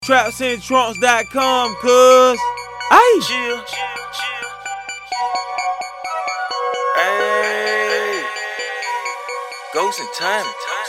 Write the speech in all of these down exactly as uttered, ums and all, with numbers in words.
Traps in trunks dot com, cuz. Ayy. Chill. Ayy. Ghost and time.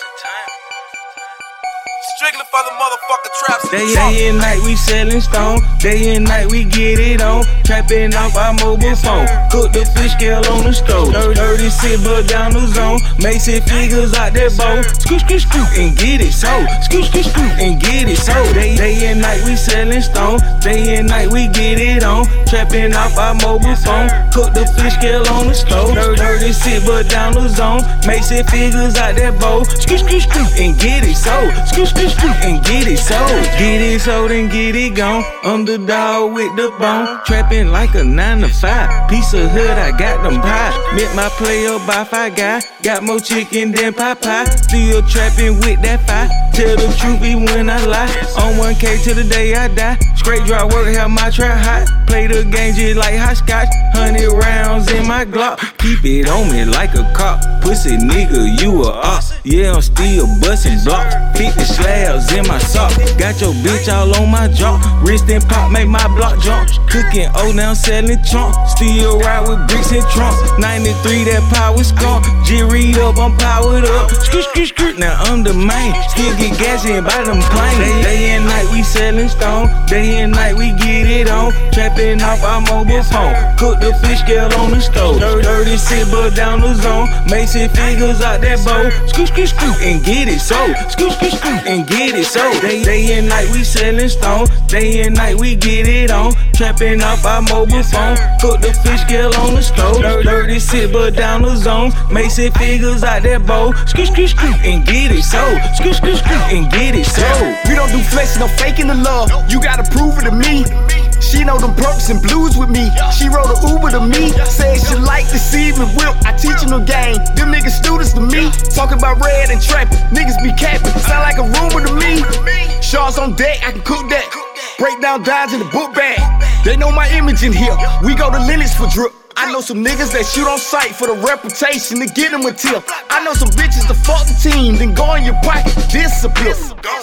Strictly for the motherfucker traps. Day, day and night we sellin' stone. Day and night we get it on. Trapping off our mobile phone. Cook the fish scale on the stove. Dirty sit but down the zone. Make six figures out that bowl. Scoot, scoot, scoot and get it sold. Scoot, scoot, scoot and get it sold. Day, day and night we sellin' stone. Day and night we get it on. Trapping off our mobile phone. Cook the fish scale on the stove. Dirty sit but down the zone. Make six figures out that bowl. Scoot, scoot, scoot and get it sold. Scoot, scoot, scoot and get it sold. Get it sold and get it gone. Underdog with the bone. Trapping like a nine to five. Piece of hood, I got them pie. Met my player by five guy. Got more chicken than Popeye. Still trapping with that fire. Tell the truth even when I lie. On one K till the day I die. Straight dry work, have my trap hot. Play the game just like hopscotch. Hundred rounds in my Glock. Keep it on me like a cop. Pussy nigga, you a op. Yeah, I'm still bustin' blocks. fifty slabs in my sock. Got your bitch all on my jaw. Wrist and pop make my block jump. Cooking old now selling trunk. Still ride with bricks and trunks. ninety-three that power skunk. G-read up, I'm powered up. Skirt, skirt, skirt, now I'm the main. Still get gas in by them planes. Day, day and night we selling stone. Day and night we get it on. Trapping off our mobile phone. Cook the fish scale on the stove. Dirty sit but down the zone. Make six figures out that bowl. Scoot, scoot, scoot and get it sold. Scoot, scoot, scoot and get it sold. Day, day and night we selling stone. Day and night we get it on. Trapping off our mobile phone. Cook the fish scale on the stove. Dirty sit but down the zone. Make six figures out that bowl. Scoot, scoot, scoot and get it sold. Scoot, scoot, scoot and get it sold. We don't do flexing, no faking the love. You gotta prove it to me. She know them perks and blues with me. She rode a Uber to me. Said she like to see me whip. I teach them the game. Them niggas students to me. Talking about red and trapping. Niggas be capping. Sound like a rumor to me. Sharks on deck, I can cook that. Break down dimes in the book bag. They know my image in here. We go to Linux for drip. I know some niggas that shoot on sight for the reputation to get them a tip. I know some bitches to fuck the team, then go in your pocket, disappear.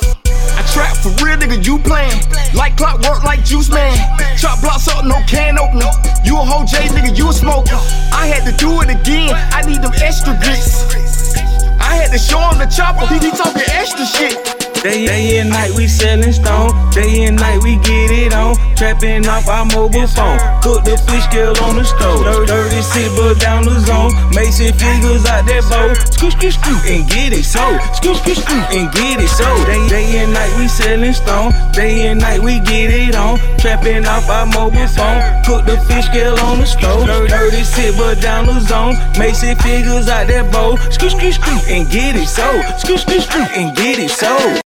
I trap for real, nigga, you playin'. Like clockwork, like Juice Man. Chop blocks up, no can opener. You a whole J, nigga, you a smoker. I had to do it again, I need them extra grits. I had to show him the chopper, he be talking extra shit. Day, day and night we sellin' stone. Day and night we get it on. Trapping off our mobile phone. Cook the fish scale on the stove. Dirty sit but down the zone. Make six figures out that bowl. Scoot, scoot, scoot and get it sold. Scoot, scoot, scoot and get it sold. Day, day and night we sellin' stone. Day and night we get it on. Trapping off our mobile phone. Cook the fish scale on the stove. Dirty sit but down the zone. Make six figures out that bowl. Scoot, scoot, scoot and get it sold. Scoot, scoot, scoot and get it sold.